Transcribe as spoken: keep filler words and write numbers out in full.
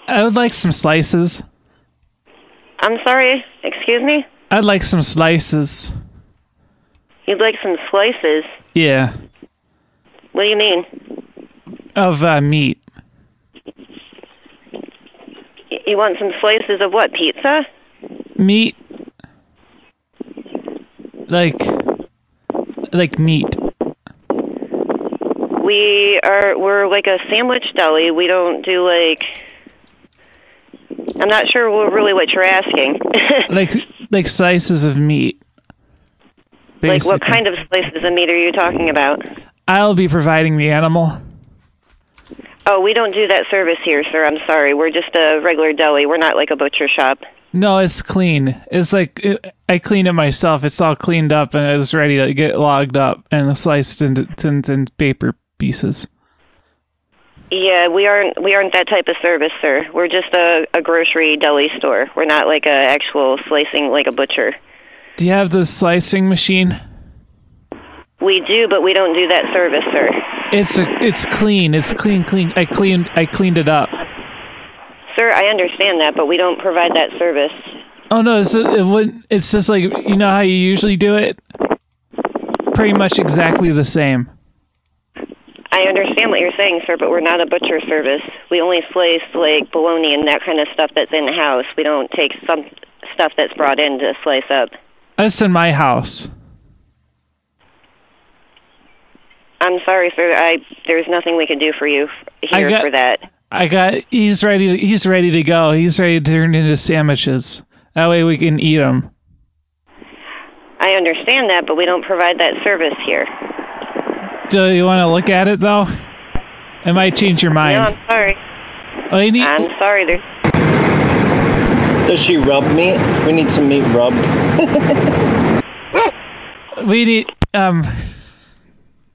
I would like some slices. I'm sorry, excuse me? I'd like some slices. You'd like some slices? Yeah. What do you mean? Of uh, meat. Y- You want some slices of what, pizza? Meat. Like, like meat. We are, we're like a sandwich deli. We don't do like, I'm not sure what- really what you're asking. Like, like slices of meat. Like what Basically. kind of slices of meat are you talking about? I'll be providing the animal. Oh, we don't do that service here, sir. I'm sorry. We're just a regular deli. We're not like a butcher shop. No, it's clean. It's like, it, I cleaned it myself. It's all cleaned up and it was ready to get logged up and sliced into thin, thin paper pieces. Yeah, we aren't we aren't that type of service, sir. We're just a, a grocery deli store. We're not like a actual slicing like a butcher. Do you have the slicing machine? We do, but we don't do that service, sir. It's a, it's clean. It's clean, clean. I cleaned, I cleaned it up. Sir, I understand that, but we don't provide that service. Oh no, it's, it wouldn't, it's just like, you know how you usually do it? Pretty much exactly the same. I understand what you're saying, sir, but we're not a butcher service. We only slice like bologna and that kind of stuff that's in the house. We don't take some stuff that's brought in to slice up. That's in my house. I'm sorry, sir. I there's nothing we can do for you here got- for that. I got, he's ready, to, he's ready to go. He's ready to turn into sandwiches. That way we can eat them. I understand that, but we don't provide that service here. Do you want to look at it though? It might change your mind. No, I'm sorry. Oh, you need, I'm sorry. There's Does she rub meat? We need some meat rubbed. we need, um...